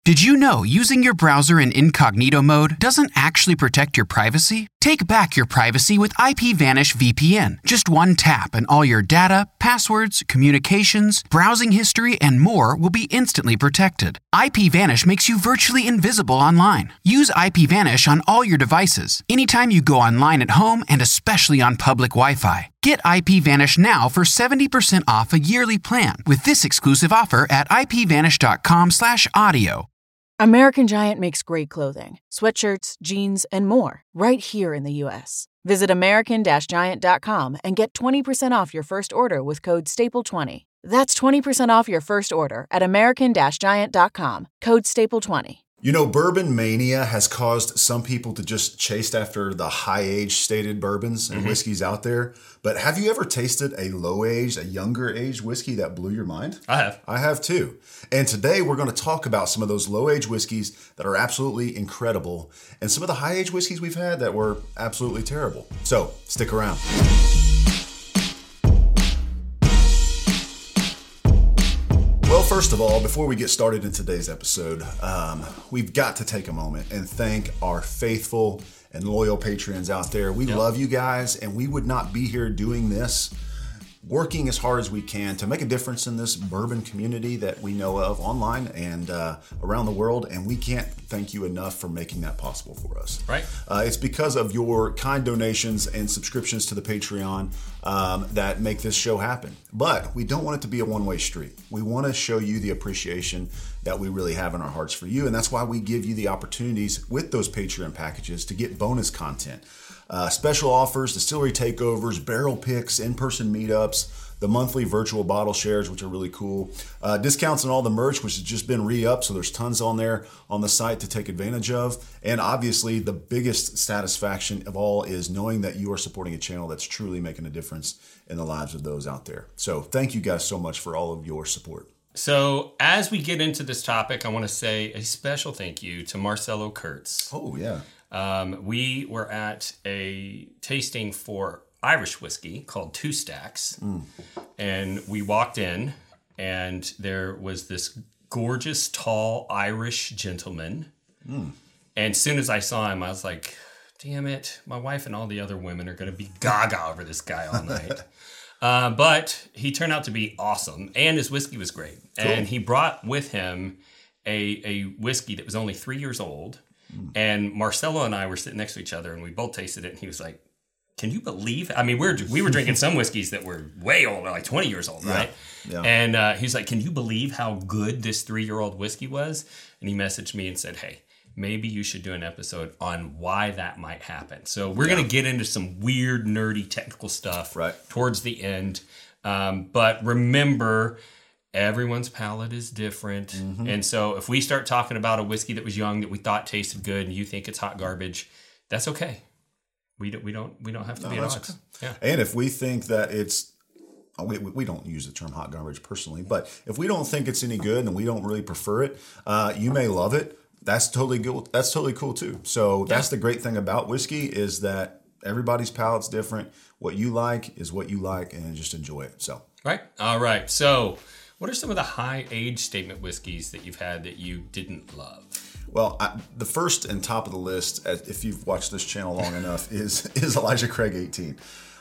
Did you know using your browser in incognito mode doesn't actually protect your privacy? Take back your privacy with IPVanish VPN. Just one tap and all your data, passwords, communications, browsing history, and more will be instantly protected. IPVanish makes you virtually invisible online. Use IPVanish on all your devices, anytime you go online at home and especially on public Wi-Fi. Get IPVanish now for 70% off a yearly plan with this exclusive offer at ipvanish.com/audio. American Giant makes great clothing, sweatshirts, jeans, and more right here in the U.S. Visit American-Giant.com and get 20% off your first order with code STAPLE20. That's 20% off your first order at American-Giant.com, code STAPLE20. You know, bourbon mania has caused some people to just chase after the high-age stated bourbons and whiskeys out there. But have you ever tasted a low-aged, a younger-aged whiskey that blew your mind? I have. I have too. And today we're going to talk about some of those low-aged whiskeys that are absolutely incredible and some of the high-aged whiskeys we've had that were absolutely terrible. So stick around. Well, first of all, before we get started in today's episode, we've got to take a moment and thank our faithful and loyal patrons out there. We love you guys, and we would not be here doing this, working as hard as we can to make a difference in this bourbon community that we know of online and around the world, and we can't thank you enough for making that possible for us. Right. It's because of your kind donations and subscriptions to the Patreon that make this show happen. But we don't want it to be a one-way street. We want to show you the appreciation that we really have in our hearts for you, and that's why we give you the opportunities with those Patreon packages to get bonus content. Special offers, distillery takeovers, barrel picks, in-person meetups, the monthly virtual bottle shares, which are really cool. Discounts on all the merch, which has just been re-upped, so there's tons on there on the site to take advantage of. And obviously, the biggest satisfaction of all is knowing that you are supporting a channel that's truly making a difference in the lives of those out there. So thank you guys so much for all of your support. So as we get into this topic, I want to say a special thank you to Marcelo Kurtz. Oh, yeah. We were at a tasting for Irish whiskey called Two Stacks, and we walked in, and there was this gorgeous, tall Irish gentleman. And as soon as I saw him, I was like, damn it, my wife and all the other women are going to be gaga over this guy all night. But he turned out to be awesome, and his whiskey was great. Cool. And he brought with him a whiskey that was only 3 years old. And Marcelo and I were sitting next to each other, and we both tasted it, and he was like, can you believe? I mean, we were drinking some whiskeys that were way older, like 20 years old, right? Yeah. And he's like, can you believe how good this 3-year-old whiskey was? And he messaged me and said, hey, maybe you should do an episode on why that might happen. So we're going to get into some weird, nerdy, technical stuff towards the end. But remember, everyone's palate is different. And so if we start talking about a whiskey that was young that we thought tasted good and you think it's hot garbage, that's okay. We don't have to be at odds. Okay. Yeah. And if we think that it's, we don't use the term hot garbage personally, but if we don't think it's any good and we don't really prefer it, you may love it. That's totally good. That's totally cool too. So that's the great thing about whiskey is that everybody's palate's different. What you like is what you like, and just enjoy it. So right. All right. So what are some of the high age statement whiskeys that you've had that you didn't love? Well, the first and top of the list, if you've watched this channel long enough, is Elijah Craig 18.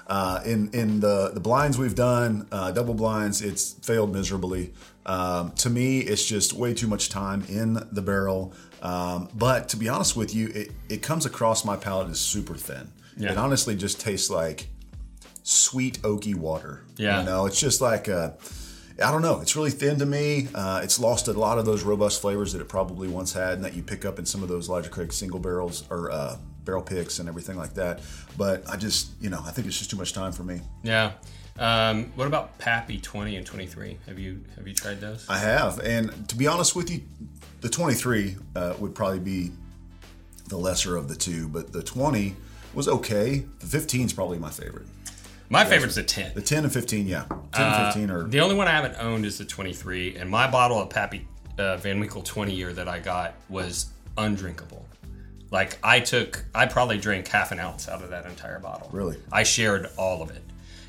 In the blinds we've done, double blinds, it's failed miserably. To me, it's just way too much time in the barrel. But to be honest with you, it comes across my palate as super thin. Yeah. It honestly just tastes like sweet oaky water. Yeah. You know, it's just like I don't know. It's really thin to me. It's lost a lot of those robust flavors that it probably once had and that you pick up in some of those Elijah Craig single barrels or barrel picks and everything like that. But I just, I think it's just too much time for me. Yeah. What about Pappy 20 and 23? Have you tried those? I have. And to be honest with you, the 23 would probably be the lesser of the two, but the 20 was okay. The 15 is probably my favorite. My favorite's the 10. The 10 and 15, yeah. 10 and 15 are... The only one I haven't owned is the 23, and my bottle of Pappy Van Winkle 20 year that I got was undrinkable. I probably drank half an ounce out of that entire bottle. Really? I shared all of it.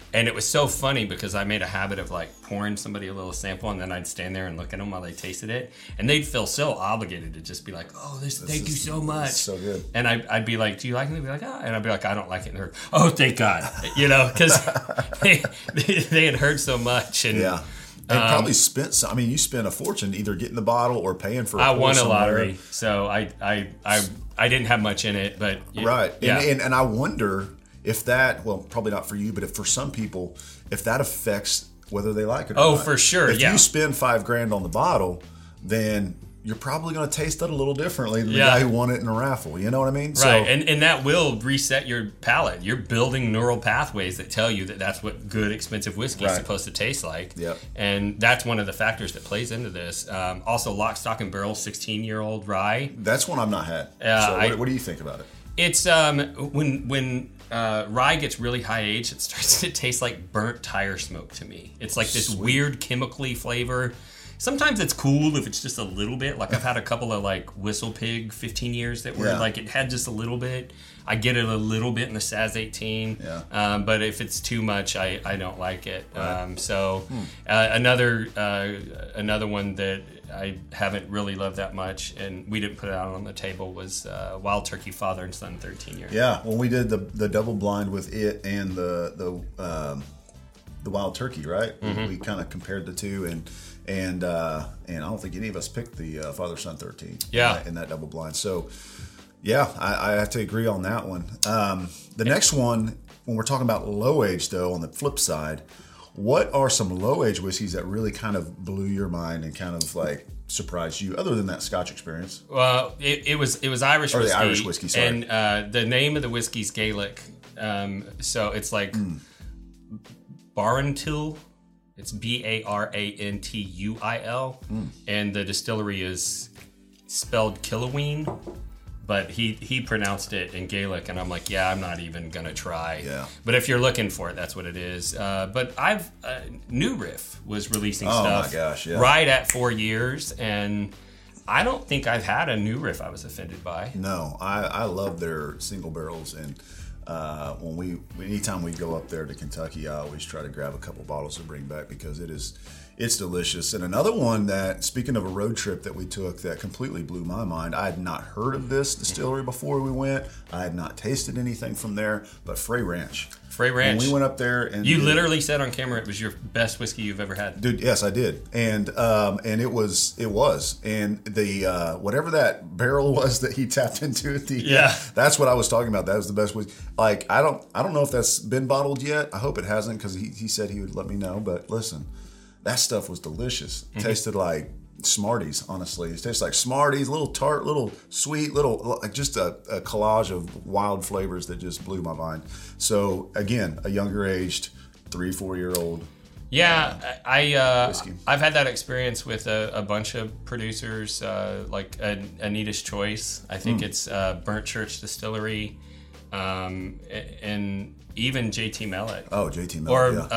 And it was so funny because I made a habit of like pouring somebody a little sample, and then I'd stand there and look at them while they tasted it, and they'd feel so obligated to just be like, "Oh, thank you so much." So good. And I'd be like, "Do you like it?" They'd be like, "Ah," and I'd be like, "I don't like it." And they're like, "Oh, thank God," because they had heard so much. And yeah. And probably spent some. I mean, you spent a fortune either getting the bottle or paying for. I won a lottery, so I didn't have much in it, but right. Yeah. And I wonder if that, well, probably not for you, but if for some people, if that affects whether they like it or not. Oh, for sure. If you spend $5,000 on the bottle, then you're probably going to taste it a little differently than the guy who won it in a raffle. You know what I mean? Right. So, and that will reset your palate. You're building neural pathways that tell you that that's what good, expensive whiskey is supposed to taste like. Yep. And that's one of the factors that plays into this. Also, Lock, Stock, and Barrel 16-year-old rye. that's one I've not had. So what do you think about it? It's when rye gets really high aged, it starts to taste like burnt tire smoke to me. It's like this weird chemically flavor. Sometimes it's cool if it's just a little bit. Like I've had a couple of like Whistle Pig 15 years that were like it had just a little bit. I get it a little bit in the Saz 18. Yeah. But if it's too much, I don't like it. Right. Another one that I haven't really loved that much, and we didn't put it out on the table, was Wild Turkey Father and Son 13 year. Yeah, when we did the double blind with it and the Wild Turkey, right? Mm-hmm. We kind of compared the two, and I don't think any of us picked the Father Son 13. Yeah. In that double blind. So yeah, I have to agree on that one. The next one, when we're talking about low age, though, on the flip side, what are some low age whiskeys that really kind of blew your mind and kind of like surprised you, other than that Scotch experience? Well, it was Irish whiskey. Or the Irish whiskey, sorry. And the name of the whiskey's Gaelic. So it's like Barantuil. It's Barantuil. And the distillery is spelled Killoween. But he pronounced it in Gaelic, and I'm like, yeah, I'm not even gonna try. Yeah. But if you're looking for it, that's what it is. But New Riff was releasing stuff. Oh my gosh, yeah. Right at 4 years, and I don't think I've had a New Riff I was offended by. No, I love their single barrels, and anytime we go up there to Kentucky, I always try to grab a couple bottles to bring back because it's delicious. And another one that, speaking of a road trip that we took that completely blew my mind, I had not heard of this distillery before we went. I had not tasted anything from there, but Frey Ranch. Frey Ranch. When we went up there, and you literally said on camera it was your best whiskey you've ever had. Dude, yes, I did, and it was, and the whatever that barrel was that he tapped into at the that's what I was talking about. That was the best whiskey. Like I don't know if that's been bottled yet. I hope it hasn't, because he said he would let me know. But listen, that stuff was delicious. It tasted like Smarties, honestly. It tastes like Smarties, little tart, little sweet, little, like just a collage of wild flavors that just blew my mind. So again, a younger aged 3-4-year-old. Yeah, whiskey. I've had that experience with a bunch of producers, like Anita's Choice. I think it's Burnt Church Distillery, and even JT Mellett. Oh, JT Mellett,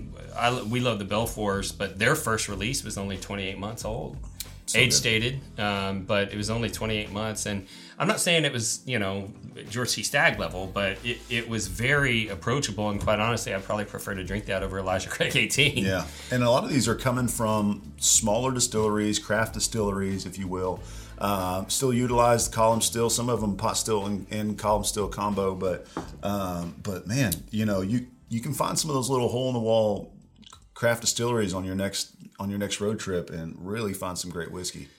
we love the Belfours, but their first release was only 28 months old. So Age good. stated, but it was only 28 months. And I'm not saying it was, George C. Stagg level, but it was very approachable. And quite honestly, I'd probably prefer to drink that over Elijah Craig 18. Yeah. And a lot of these are coming from smaller distilleries, craft distilleries, if you will. Still utilize the column still, some of them pot still and column still combo. But man, you can find some of those little hole in the wall craft distilleries on your next road trip and really find some great whiskey.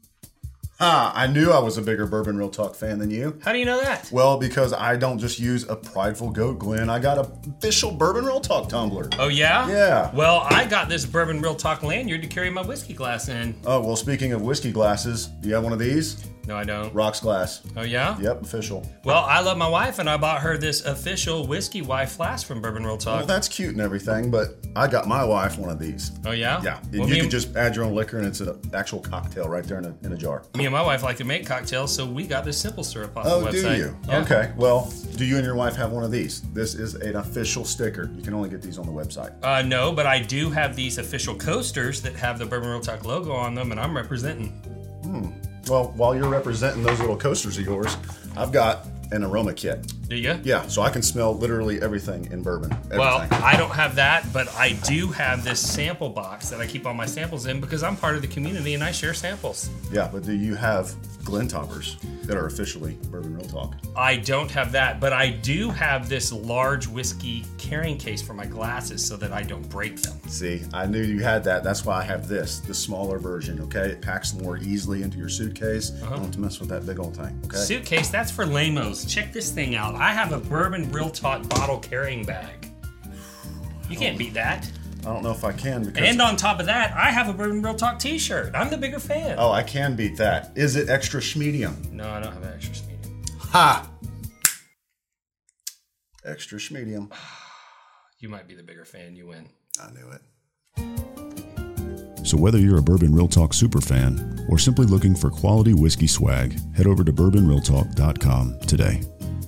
I knew I was a bigger Bourbon Real Talk fan than you. How do you know that? Well, because I don't just use a prideful goat, Glenn. I got an official Bourbon Real Talk tumbler. Oh, yeah? Yeah. Well, I got this Bourbon Real Talk lanyard to carry my whiskey glass in. Oh, well, speaking of whiskey glasses, do you have one of these? No, I don't. Rocks glass. Oh, yeah? Yep, official. Well, I love my wife, and I bought her this official Whiskey Wife flask from Bourbon Real Talk. Well, that's cute and everything, but I got my wife one of these. Oh, yeah? Yeah. Well, You can just add your own liquor, and it's an actual cocktail right there in a jar. Me and my wife like to make cocktails, so we got this simple syrup off the website. Oh, do you? Yeah. Okay. Well, do you and your wife have one of these? This is an official sticker. You can only get these on the website. No, but I do have these official coasters that have the Bourbon Real Talk logo on them, and I'm representing. Well, while you're representing those little coasters of yours, I've got an aroma kit. Do you? Yeah, so I can smell literally everything in bourbon. Everything. Well, I don't have that, but I do have this sample box that I keep all my samples in because I'm part of the community and I share samples. Yeah, but do you have Glen toppers that are officially Bourbon Real Talk? I don't have that, but I do have this large whiskey carrying case for my glasses so that I don't break them. See, I knew you had that. That's why I have the smaller version, okay? It packs more easily into your suitcase. I don't have to mess with that big old thing, okay? Suitcase, that's for lamos. Check this thing out. I have a Bourbon Real Talk bottle carrying bag. You can't beat that. I don't know if I can because... And on top of that, I have a Bourbon Real Talk t-shirt. I'm the bigger fan. Oh, I can beat that. Is it extra schmedium? No, I don't have an extra medium. Ha! Extra schmedium. You might be the bigger fan. You win. I knew it. So whether you're a Bourbon Real Talk superfan or simply looking for quality whiskey swag, head over to bourbonrealtalk.com today.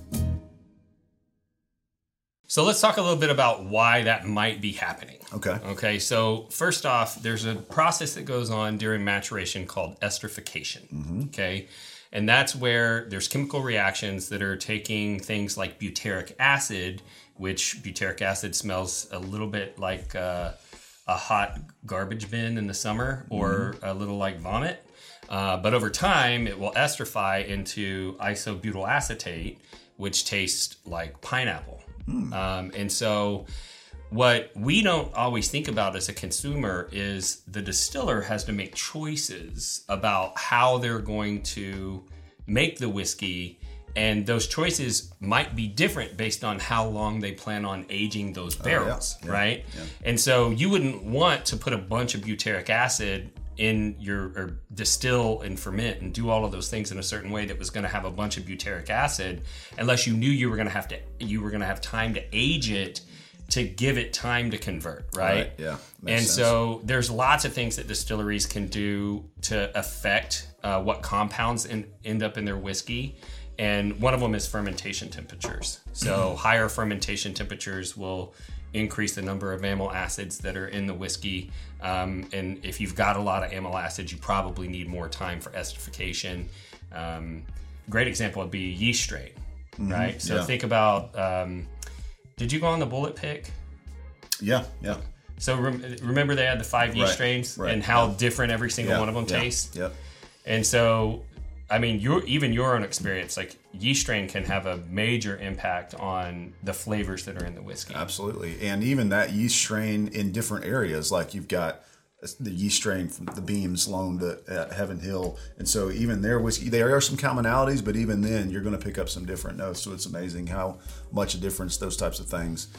So let's talk a little bit about why that might be happening. Okay. So first off, there's a process that goes on during maturation called esterification. Mm-hmm. Okay. And that's where there's chemical reactions that are taking things like butyric acid, which butyric acid smells a little bit like a hot garbage bin in the summer or a little like vomit. But over time, it will esterify into isobutyl acetate, which tastes like pineapple. And so what we don't always think about as a consumer is the distiller has to make choices about how they're going to make the whiskey. And those choices might be different based on how long they plan on aging those barrels, right? Yeah. And so you wouldn't want to put a bunch of butyric acid in or distill and ferment and do all of those things in a certain way that was going to have a bunch of butyric acid, unless you knew you were going to have time to age it to give it time to convert, right? Yeah. And sense. So there's lots of things that distilleries can do to affect what compounds end up in their whiskey. And one of them is fermentation temperatures. So higher fermentation temperatures will increase the number of amyl acids that are in the whiskey. And if you've got a lot of amyl acids, you probably need more time for esterification. Great example would be yeast strain, right? So think about, did you go on the bullet pick? Yeah. So remember they had the 5 yeast strains and how different every single one of them tastes? Yep. And so, I mean, your own experience, like yeast strain can have a major impact on the flavors that are in the whiskey. Absolutely. And even that yeast strain in different areas, like you've got the yeast strain from the Beams loaned at Heaven Hill. And so even their whiskey, there are some commonalities, but even then you're going to pick up some different notes. So it's amazing how much a difference those types of things.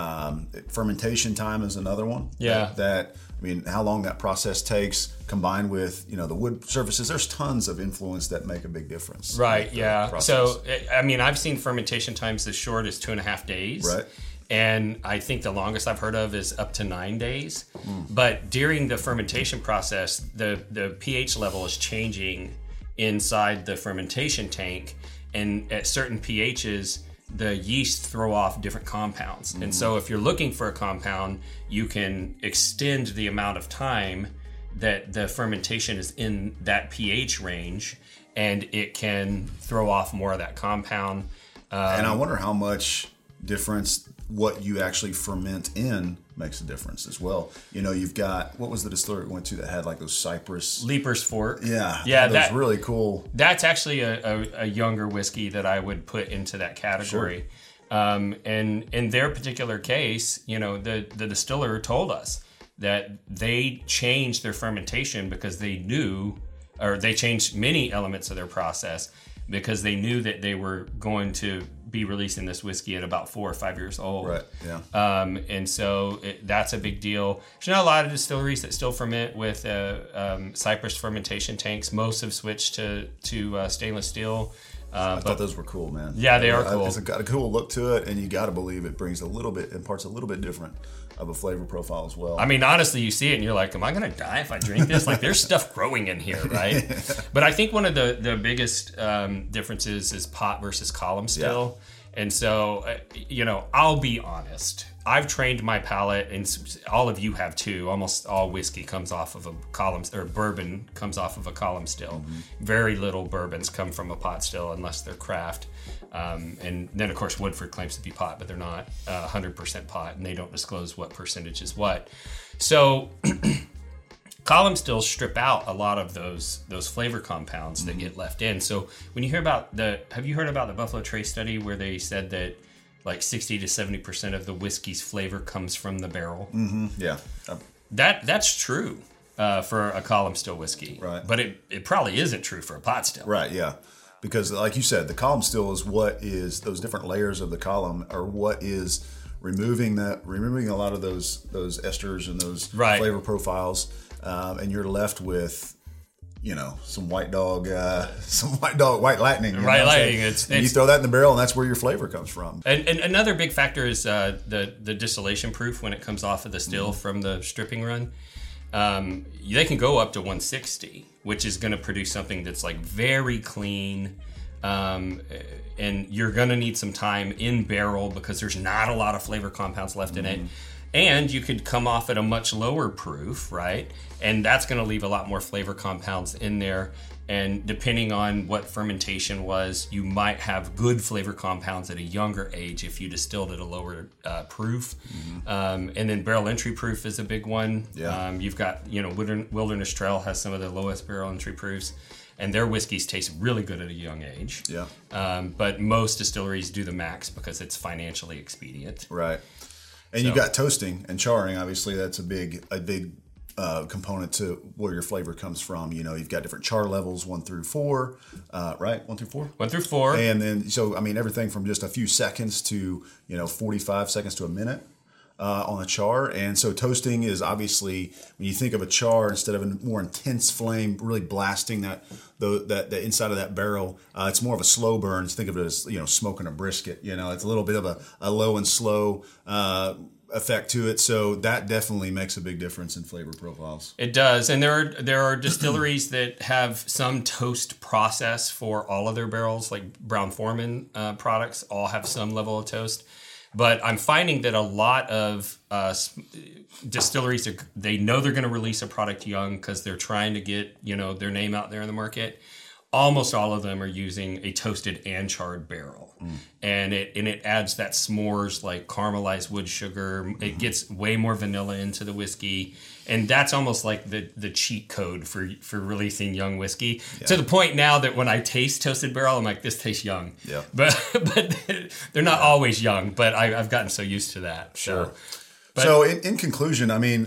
Fermentation time is another one. Yeah. I mean, how long that process takes combined with, the wood surfaces, there's tons of influence that make a big difference. Right, yeah. So, I mean, I've seen fermentation times as short as 2.5 days. Right. And I think the longest I've heard of is up to 9 days. But during the fermentation process, the pH level is changing inside the fermentation tank. And at certain pHs, the yeast throw off different compounds. And so if you're looking for a compound, you can extend the amount of time that the fermentation is in that pH range, and it can throw off more of that compound. And I wonder how much difference what you actually ferment in makes a difference as well. You've got, what was the distillery we went to that had like those cypress? Leaper's Fork. Yeah, that's really cool. That's actually a younger whiskey that I would put into that category. Sure. And in their particular case, the distiller told us that they changed their fermentation because they knew, or they changed many elements of their process because they knew that they were going to be releasing this whiskey at about 4 or 5 years old. Right, yeah. And so that's a big deal. There's not a lot of distilleries that still ferment with cypress fermentation tanks. Most have switched to stainless steel. I thought those were cool, man. Yeah, they are cool. It's got a cool look to it, and you got to believe it imparts a little bit different of a flavor profile as well. I mean, honestly, you see it and you're like, am I going to die if I drink this? Like, there's stuff growing in here, right? But I think one of the biggest differences is pot versus column still. And so, I'll be honest. I've trained my palate, and all of you have too. Almost all whiskey comes off of a column, or bourbon comes off of a column still. Very little bourbons come from a pot still unless they're craft. And then, of course, Woodford claims to be pot, but they're not 100% pot, and they don't disclose what percentage is what. So column stills strip out a lot of those flavor compounds that get left in. So when you hear about have you heard about the Buffalo Trace study where they said that like 60 to 70% of the whiskey's flavor comes from the barrel? Mm-hmm. Yeah. That's true for a column still whiskey. Right. But it probably isn't true for a pot still. Right, yeah. Because like you said, the column still is what is those different layers of the column, or what is removing a lot of those esters and those flavor profiles. And you're left with, some white lightning. White lightning. And you throw that in the barrel, and that's where your flavor comes from. And another big factor is the distillation proof when it comes off of the still from the stripping run. They can go up to 160, which is going to produce something that's like very clean. And you're going to need some time in barrel because there's not a lot of flavor compounds left in it. And you could come off at a much lower proof, right? And that's going to leave a lot more flavor compounds in there. And depending on what fermentation was, you might have good flavor compounds at a younger age if you distilled at a lower proof. And then barrel entry proof is a big one. Yeah. You've got, Wilderness Trail has some of the lowest barrel entry proofs. And their whiskeys taste really good at a young age. Yeah. But most distilleries do the max because it's financially expedient. Right. And you got toasting and charring. Obviously, that's a big component to where your flavor comes from. You've got different char levels, 1 through 4, right? 1 through 4? 1 through 4. And then, everything from just a few seconds to, 45 seconds to a minute on a char. And so toasting is obviously, when you think of a char, instead of a more intense flame, really blasting the inside of that barrel, it's more of a slow burn. Just think of it as, smoking a brisket. It's a little bit of a low and slow effect to it. So that definitely makes a big difference in flavor profiles. It does. And there are distilleries that have some toast process for all of their barrels, like Brown-Forman products all have some level of toast. But I'm finding that a lot of distilleries, they know they're going to release a product young because they're trying to get, their name out there in the market. Almost all of them are using a toasted and charred barrel. And it adds that s'mores, like caramelized wood sugar. It gets way more vanilla into the whiskey. And that's almost like the cheat code for releasing young whiskey. Yeah. To the point now that when I taste toasted barrel, I'm like, this tastes young. Yeah. But they're not always young, but I've gotten so used to that. Sure. So in conclusion, I mean,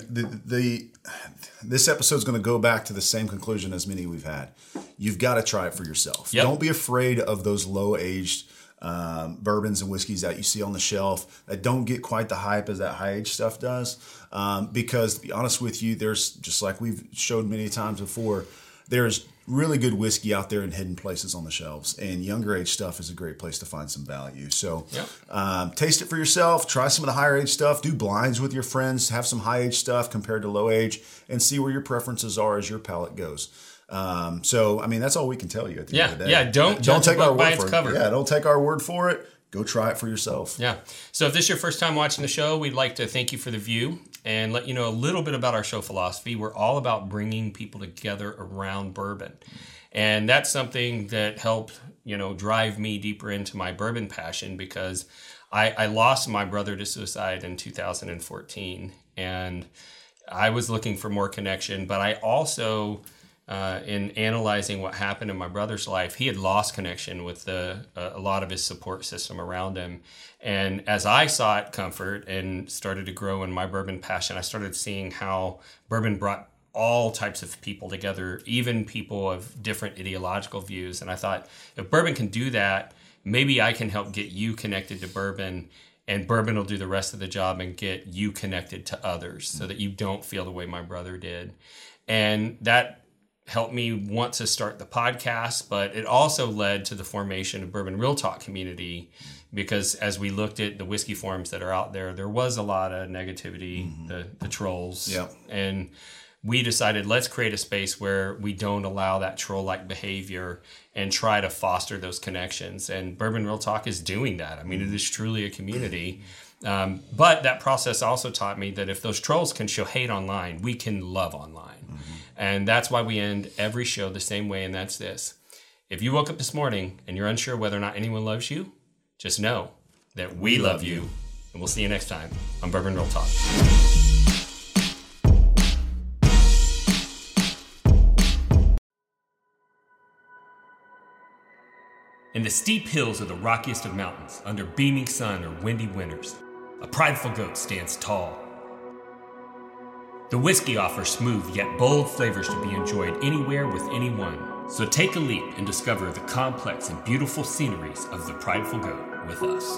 this episode's going to go back to the same conclusion as many we've had. You've got to try it for yourself. Yep. Don't be afraid of those low-aged bourbons and whiskeys that you see on the shelf that don't get quite the hype as that high-aged stuff does. Because, to be honest with you, there's, just like we've showed many times before, there's really good whiskey out there in hidden places on the shelves, and younger age stuff is a great place to find some value. So taste it for yourself, try some of the higher age stuff, do blinds with your friends, have some high age stuff compared to low age, and see where your preferences are as your palate goes. So, I mean, that's all we can tell you at the end of the day. Yeah, don't take our word for it. Yeah, don't take our word for it. Go try it for yourself. Yeah. So if this is your first time watching the show, we'd like to thank you for the view and let you know a little bit about our show philosophy. We're all about bringing people together around bourbon. And that's something that helped, drive me deeper into my bourbon passion, because I lost my brother to suicide in 2014. And I was looking for more connection, but I also... in analyzing what happened in my brother's life, he had lost connection with a lot of his support system around him. And as I sought comfort and started to grow in my bourbon passion, I started seeing how bourbon brought all types of people together, even people of different ideological views. And I thought, if bourbon can do that, maybe I can help get you connected to bourbon, and bourbon will do the rest of the job and get you connected to others so that you don't feel the way my brother did. And that helped me want to start the podcast, but it also led to the formation of Bourbon Real Talk community, because as we looked at the whiskey forums that are out there, there was a lot of negativity, the trolls. Yep. And we decided let's create a space where we don't allow that troll-like behavior and try to foster those connections. And Bourbon Real Talk is doing that. I mean, it is truly a community. But that process also taught me that if those trolls can show hate online, we can love online. And that's why we end every show the same way, and that's this. If you woke up this morning and you're unsure whether or not anyone loves you, just know that we love you. And we'll see you next time on Bourbon Real Talk. In the steep hills of the rockiest of mountains, under beaming sun or windy winters, a prideful goat stands tall. The whiskey offers smooth yet bold flavors to be enjoyed anywhere with anyone. So take a leap and discover the complex and beautiful sceneries of the prideful goat with us.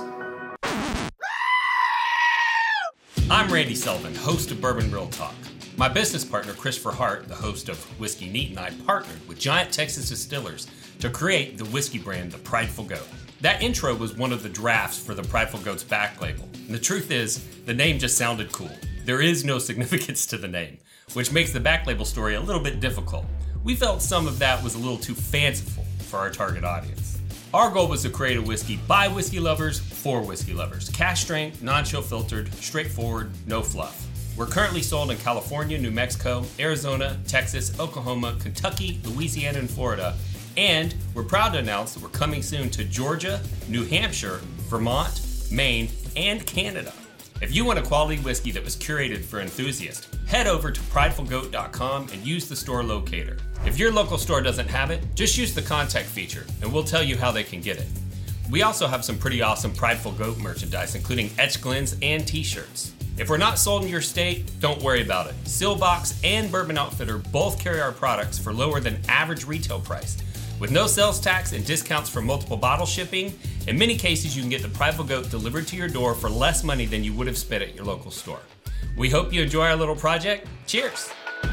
I'm Randy Sullivan, host of Bourbon Real Talk. My business partner, Christopher Hart, the host of Whiskey Neat, and I partnered with Giant Texas Distillers to create the whiskey brand, The Prideful Goat. That intro was one of the drafts for the Prideful Goat's back label. And the truth is, the name just sounded cool. There is no significance to the name, which makes the back label story a little bit difficult. We felt some of that was a little too fanciful for our target audience. Our goal was to create a whiskey by whiskey lovers for whiskey lovers. Cask strength, non-chill filtered, straightforward, no fluff. We're currently sold in California, New Mexico, Arizona, Texas, Oklahoma, Kentucky, Louisiana, and Florida. And we're proud to announce that we're coming soon to Georgia, New Hampshire, Vermont, Maine, and Canada. If you want a quality whiskey that was curated for enthusiasts, head over to pridefulgoat.com and use the store locator. If your local store doesn't have it, just use the contact feature and we'll tell you how they can get it. We also have some pretty awesome Prideful Goat merchandise, including Etch Glens and t-shirts. If we're not sold in your state, don't worry about it. Sealbox and Bourbon Outfitter both carry our products for lower than average retail price. With no sales tax and discounts for multiple bottle shipping, in many cases you can get the Prideful Goat delivered to your door for less money than you would have spent at your local store. We hope you enjoy our little project. Cheers!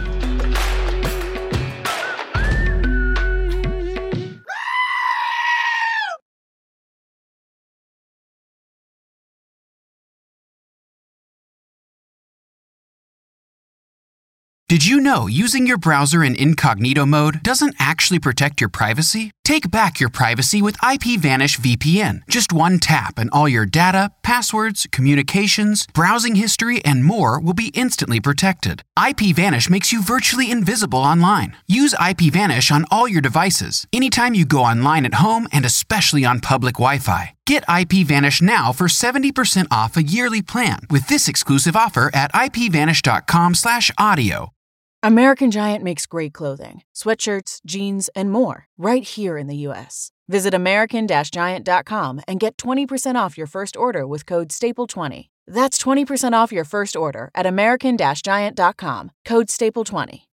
Did you know using your browser in incognito mode doesn't actually protect your privacy? Take back your privacy with IPVanish VPN. Just one tap and all your data, passwords, communications, browsing history, and more will be instantly protected. IPVanish makes you virtually invisible online. Use IPVanish on all your devices, anytime you go online at home and especially on public Wi-Fi. Get IPVanish now for 70% off a yearly plan with this exclusive offer at ipvanish.com/audio. American Giant makes great clothing, sweatshirts, jeans, and more right here in the U.S. Visit American-Giant.com and get 20% off your first order with code STAPLE20. That's 20% off your first order at American-Giant.com, code STAPLE20.